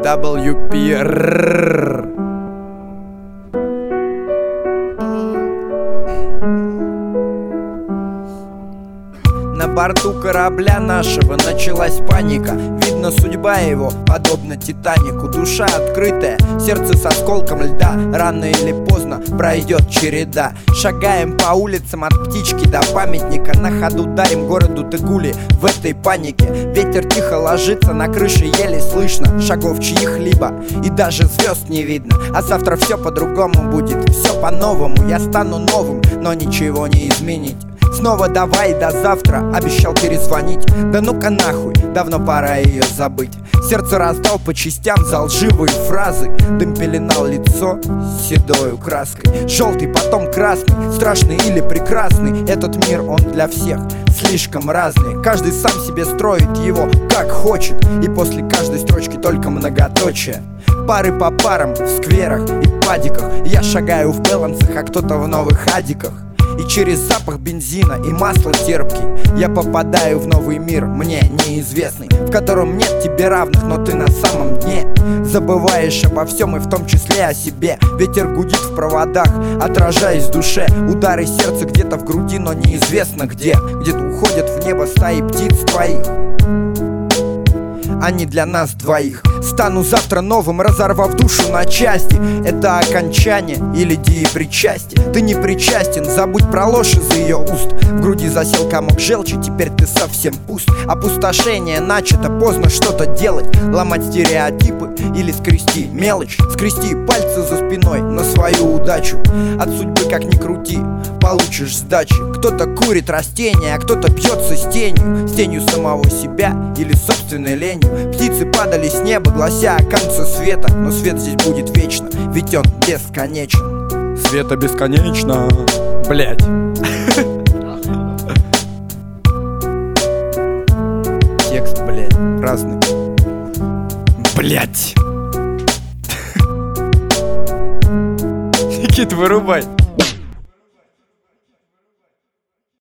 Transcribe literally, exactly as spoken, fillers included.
дабл ю пи. На борту корабля нашего началась паника. Видно, судьба его подобна Титанику. Душа открытая, сердце с осколком льда. Рано или поздно пройдет череда. Шагаем по улицам от птички до памятника. На ходу дарим городу тыгули в этой панике. Ветер тихо ложится, на крыше еле слышно шагов чьих-либо, и даже звезд не видно. А завтра все по-другому будет, все по-новому. Я стану новым, но ничего не изменить. Снова давай до завтра, обещал перезвонить. Да ну-ка нахуй, давно пора ее забыть. Сердце раздал по частям за лживые фразы. Дым пеленал лицо седою краской. Желтый, потом красный, страшный или прекрасный. Этот мир, он для всех слишком разный. Каждый сам себе строит его как хочет. И после каждой строчки только многоточие. Пары по парам в скверах и падиках. Я шагаю в балансах, а кто-то в новых адиках. И через запах бензина и масла терпкий я попадаю в новый мир, мне неизвестный, в котором нет тебе равных, но ты на самом дне. Забываешь обо всем и в том числе о себе. Ветер гудит в проводах, отражаясь в душе. Удары сердца где-то в груди, но неизвестно где. Где-то уходят в небо стаи птиц твоих. Они для нас двоих. Стану завтра новым, разорвав душу на части. Это окончание или деепричастие. Ты не причастен, забудь про ложь из ее уст. В груди засел комок желчи, теперь ты совсем пуст. Опустошение начато, поздно что-то делать. Ломать стереотипы или скрести мелочь. Скрести пальцы за спиной на свою удачу. От судьбы как ни крути, получишь сдачи. Кто-то курит растения, а кто-то бьется с тенью. С тенью самого себя или собственной ленью. Птицы падали с неба, глася о конце света. Но свет здесь будет вечно, ведь он бесконечен. Света бесконечно, блять. Текст, блять, разный. Блять. Никит, вырубай.